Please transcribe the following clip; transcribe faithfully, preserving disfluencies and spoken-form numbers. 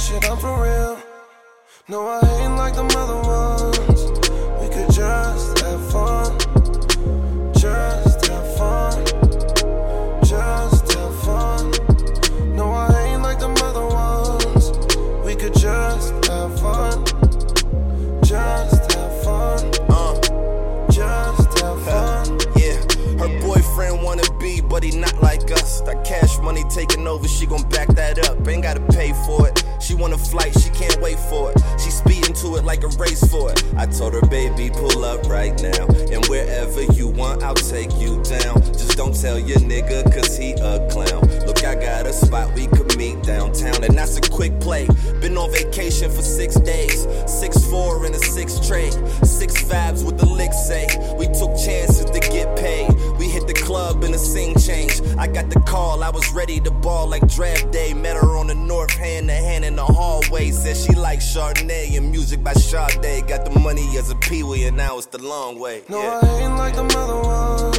shit, I'm for real. No, I ain't like them other ones. We could just have fun. Just have fun. Just have fun. No, I ain't like them other ones. We could just have fun. Just have fun. Uh. Just have fun. Yeah, her boyfriend wanna be, but he not like us. That cash money taking over, she gon' back that up. Ain't gotta pay for it. She want a flight, she can't wait for it. She speeding to it like a race for it. I told her, baby, pull up right now. And wherever you want, I'll take you down. Just don't tell your nigga, cause he a clown. Look, I got a spot we could meet downtown. And that's a quick play. Been on vacation for six days. Six four in a six tray. Six vibes with the lick say. We took chances to get paid. We hit the club in a sing change. I got the call, I was ready to ball like draft day. Met her on the north, hand to hand in the hallway. Said she like Chardonnay and music by Sade. Got the money as a peewee and now it's the long way. No, yeah. I ain't like them other ones.